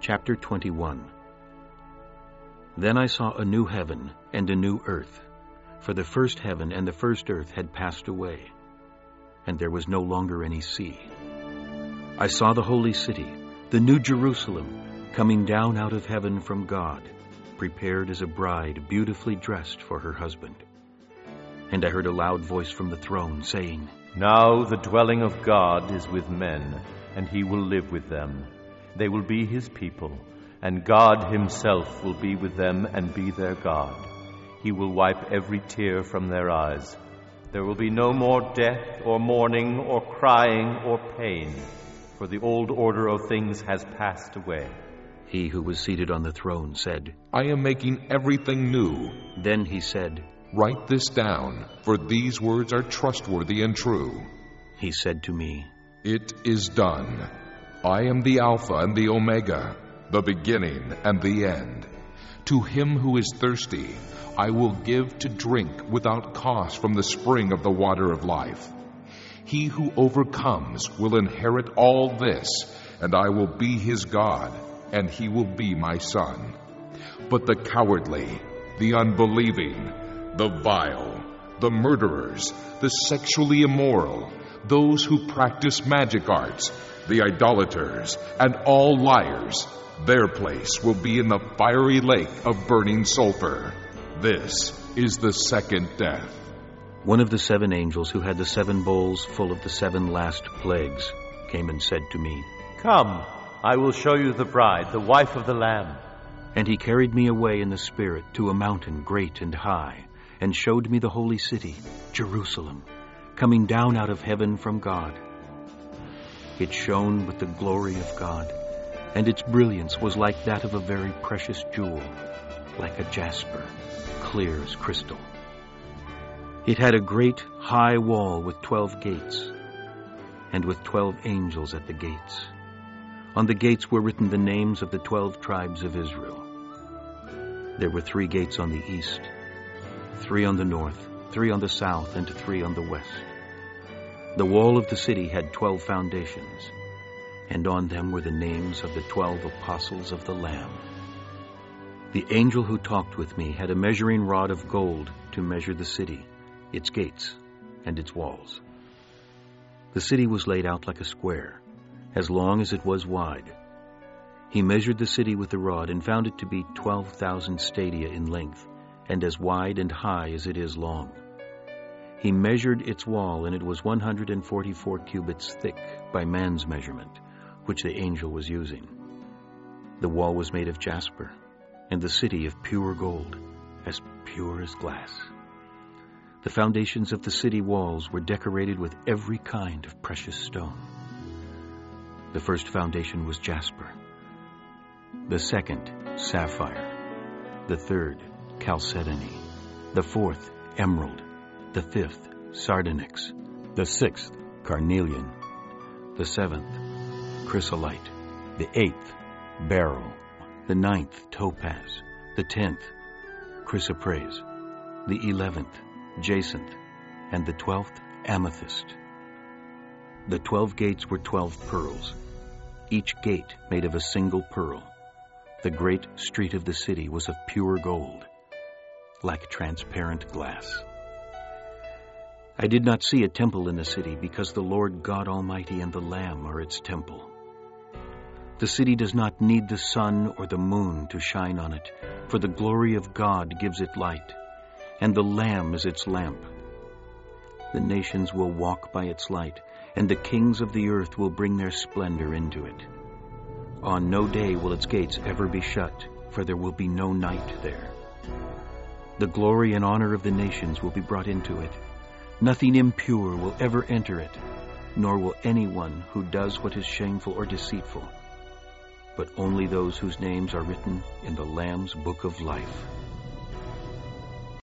Chapter 21. Then I saw a new heaven and a new earth, for the first heaven and the first earth had passed away, and there was no longer any sea. I saw the holy city, the new Jerusalem, coming down out of heaven from God, prepared as a bride beautifully dressed for her husband. And I heard a loud voice from the throne saying, Now the dwelling of God is with men, and he will live with them. They will be his people, and God himself will be with them and be their God. He will wipe every tear from their eyes. There will be no more death or mourning or crying or pain, for the old order of things has passed away. He who was seated on the throne said, I am making everything new. Then he said, Write this down, for these words are trustworthy and true. He said to me, It is done. I am the Alpha and the Omega, the beginning and the end. To him who is thirsty, I will give to drink without cost from the spring of the water of life. He who overcomes will inherit all this, and I will be his God, and he will be my son. But the cowardly, the unbelieving, the vile, the murderers, the sexually immoral, those who practice magic arts, the idolaters, and all liars, their place will be in the fiery lake of burning sulfur. This is the second death. One of the 7 angels who had the 7 bowls full of the 7 last plagues came and said to me, Come, I will show you the bride, the wife of the Lamb. And he carried me away in the Spirit to a mountain great and high, and showed me the holy city, Jerusalem, coming down out of heaven from God. It shone with the glory of God, and its brilliance was like that of a very precious jewel, like a jasper, clear as crystal. It had a great high wall with 12 gates, and with 12 angels at the gates. On the gates were written the names of the 12 tribes of Israel. There were 3 gates on the east, 3 on the north, 3 on the south, and 3 on the west. The wall of the city had 12 foundations, and on them were the names of the 12 apostles of the Lamb. The angel who talked with me had a measuring rod of gold to measure the city, its gates, and its walls. The city was laid out like a square, as long as it was wide. He measured the city with the rod and found it to be 12,000 stadia in length, and as wide and high as it is long. He measured its wall, and it was 144 cubits thick by man's measurement, which the angel was using. The wall was made of jasper, and the city of pure gold, as pure as glass. The foundations of the city walls were decorated with every kind of precious stone. The first foundation was jasper, the second, sapphire, the third, chalcedony, the fourth, emerald, the 5th, sardonyx, the 6th, carnelian, the 7th, chrysolite, the 8th, beryl, the 9th, topaz, the 10th, chrysoprase, the 11th, jacinth, and the 12th, amethyst. The 12 gates were 12 pearls, each gate made of a single pearl. The great street of the city was of pure gold, like transparent glass. I did not see a temple in the city, because the Lord God Almighty and the Lamb are its temple. The city does not need the sun or the moon to shine on it, for the glory of God gives it light, and the Lamb is its lamp. The nations will walk by its light, and the kings of the earth will bring their splendor into it. On no day will its gates ever be shut, for there will be no night there. The glory and honor of the nations will be brought into it. Nothing impure will ever enter it, nor will anyone who does what is shameful or deceitful, but only those whose names are written in the Lamb's book of life.